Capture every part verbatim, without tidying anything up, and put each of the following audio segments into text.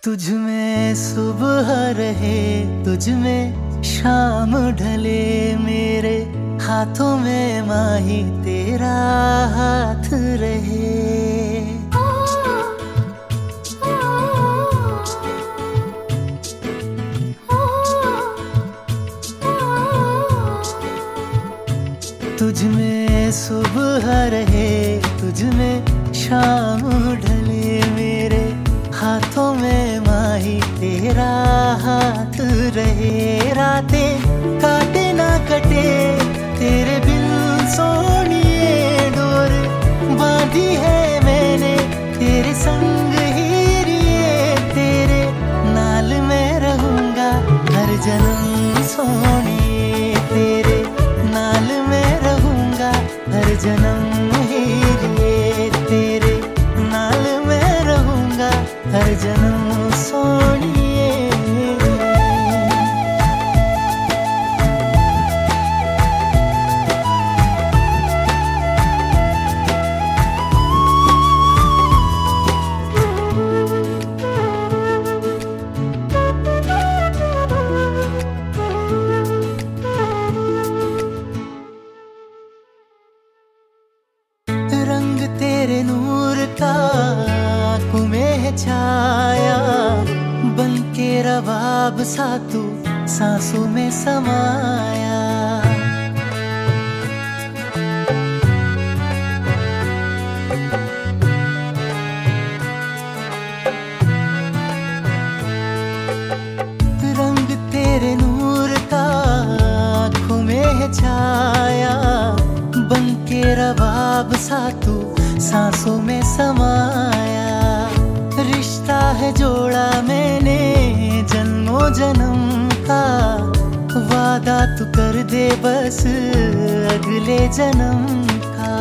तुझ में सुबह रहे, तुझ में शाम ढले, मेरे हाथों में माही तेरा हाथ रहे। तुझ में सुबह रहे, तुझ में शाम ढले, मेरे हाथों में माही तेरा हाथ रहे। रातें काटे ना कटे तेरे बिन सोनिए, डोर बांधी है मैंने तेरे संग ही रिए। तेरे नाल मैं रहूंगा हर जन्म सोनिए, तेरे नाल मैं रहूंगा हर जन्म ही रिए। तेरे नाल मैं रहूंगा हर जन्म सोनिए। रंग तेरे नूर का आँखों में है छाया, बन के रबाब सा तू सांसों में समाया। रंग तेरे नूर का आँखों में है छाया, बन के रबाब सा तू सांसों में समाया। रिश्ता है जोड़ा मैंने जन्मों जन्म का, वादा तू कर दे बस अगले जन्म का।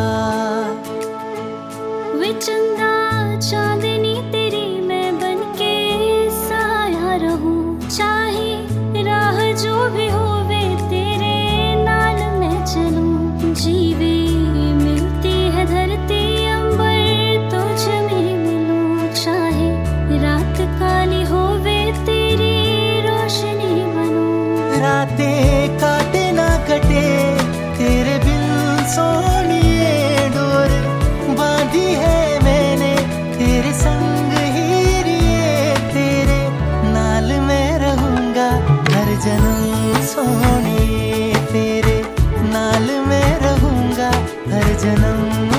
वे चंदा चांदनी तेरी मैं बनके साया रहूं, चाहे राह जो भी होवे तेरे नाल मैं चलूं। जीवे मिलती है धरती अंबर तुझ में मिलूं, चाहे रात काली होवे तेरी रोशनी बनूं। रातें काटे ना कटे तेरे बिन सोनिए, डोर बांधी है मैंने तेरे संग ही रिए। तेरे नाल मैं रहूंगा हर जन्म सोनिए, तेरे नाल मैं रहूंगा हर जन्म।